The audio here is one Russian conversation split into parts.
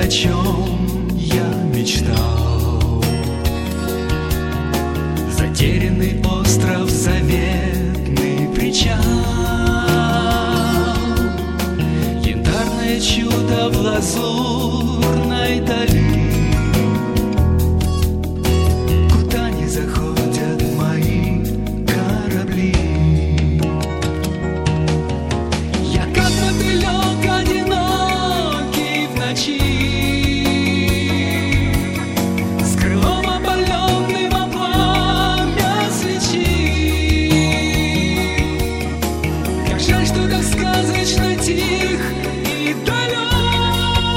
чем я мечтал. Затерянный остров, заветный причал, янтарное чудо в лазурной дали. Куда не заходят мои корабли, я как мотылек одинокий в ночи, с крылом опаленным о пламя свечи. Как жаль, что так сказочно тих и далек,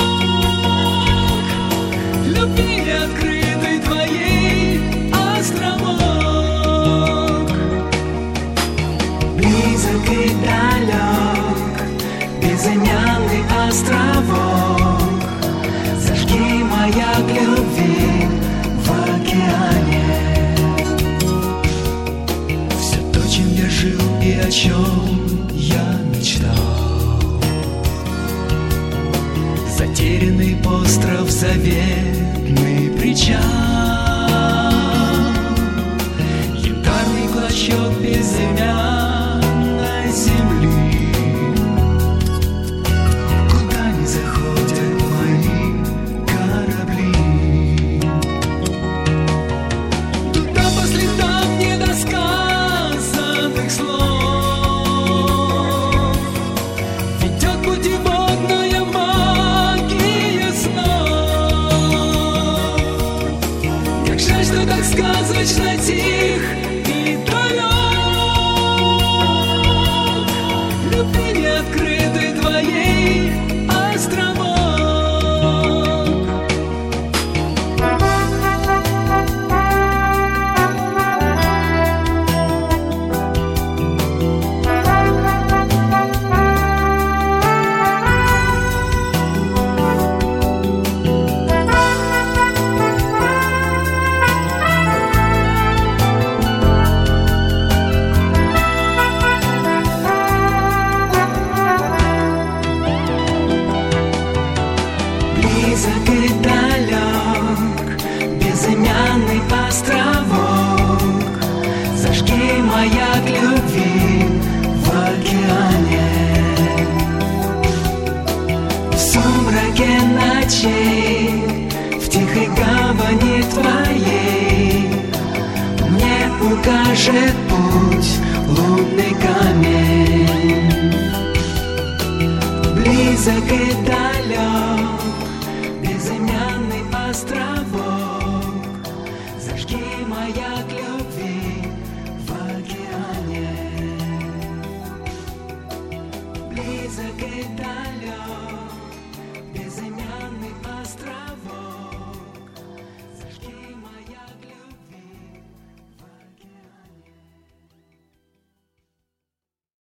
любви неоткрытой твоей островок. Близок и далек безымянный островок, зажги маяк любви в океане. Все то, чем я жил и о чем я мечтал. Затерянный остров, заветный причал, янтарный клочок безымянной земли. Куда не заходят мои корабли, туда по следам недосказанных слов ведет путеводная магия снов. Как жаль, что так сказочно тих и далек, любви неоткрытой твоей островок. Близок и далек безымянный островок, зажги маяк любви в океане. В сумраке ночей, в тихой гавани твоей, мне укажет путь лунный камень. Близок и далек безымянный островок, зажги маяк любви.